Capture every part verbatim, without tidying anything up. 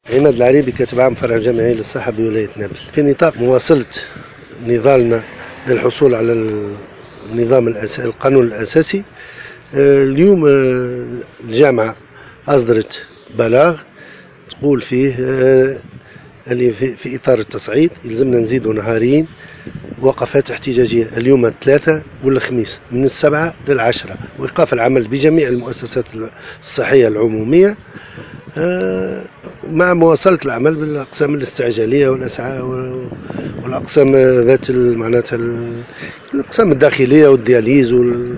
عماد العريبي كاتب عام فرع جامعي للصحة بولاية نابل. في نطاق مواصلة نضالنا للحصول على النظام الأساسي القانون الأساسي، اليوم الجامعة أصدرت بلاغ تقول فيه اللي في إطار التصعيد يلزمنا نزيدوا نهارين وقفات احتجاجية اليوم الثلاثة والخميس من السبعة للعشرة، وإيقاف العمل بجميع المؤسسات الصحية العمومية مع مواصلة العمل بالأقسام الاستعجالية والأسعى والأقسام ذات معناتها الأقسام الداخلية والدياليز وال...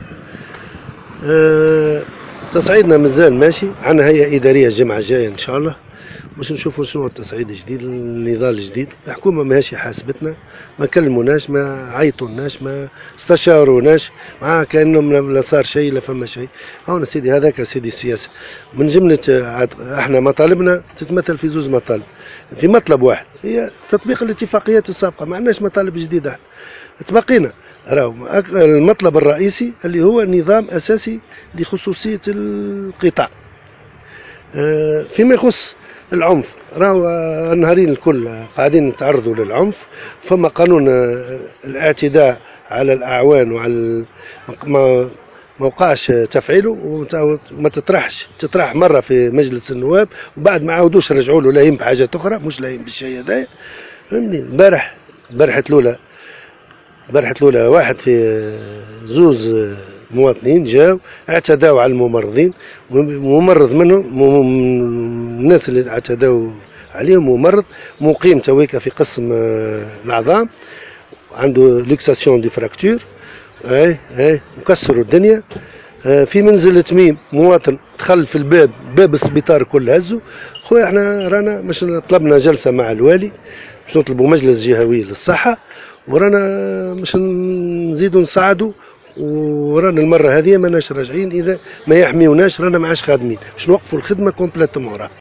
تصعيدنا مازال ماشي. عندنا هيئة إدارية الجمعة الجاية إن شاء الله باش نشوفوا شنو التصعيد الجديد، النضال الجديد. الحكومة ماهيش حاسبتنا، ما كلموناش، ما عيطوناش، ما استشاروناش، مع كأنهم لا صار شيء لا فما شيء. هون سيدي هذاك سيدي السياسة من جملة احنا مطالبنا تتمثل في زوز مطالب، في مطلب واحد هي تطبيق الاتفاقيات السابقة، ما عندناش مطالب جديدة. تبقينا راهو المطلب الرئيسي اللي هو نظام أساسي لخصوصية القطاع. فيما يخص العنف، راهو النهارين الكل قاعدين نتعرضوا للعنف. فما قانون الاعتداء على الأعوان وعلى ما وقعش تفعيله وما تطرحش، تطرح مرة في مجلس النواب وبعد ما عاودوش رجعوا له لاهين بحاجات أخرى مش لاهين بالشيء هذايا. فهمني البارح البارحة الأولى البارحة الأولى واحد في زوز مواطنين جاوا اعتداوا على الممرضين، ممرض منهم الناس اللي اعتداوا عليهم ممرض مقيم تويكا في قسم العظام، عنده لوكساسيون دي فراكتور، اي اي مكسروا الدنيا. في منزل تميم مواطن دخل في الباب باب السبيطار كل هزوا. خويا احنا رانا مش طلبنا جلسه مع الوالي باش نطلبوا مجلس جهوي للصحه، ورانا مش نزيدوا نصعدوا، ورانا المره هذه ماناش راجعين اذا ما يحميوناش، رانا ما عادش خادمين باش نوقفوا الخدمه كومبليتومون.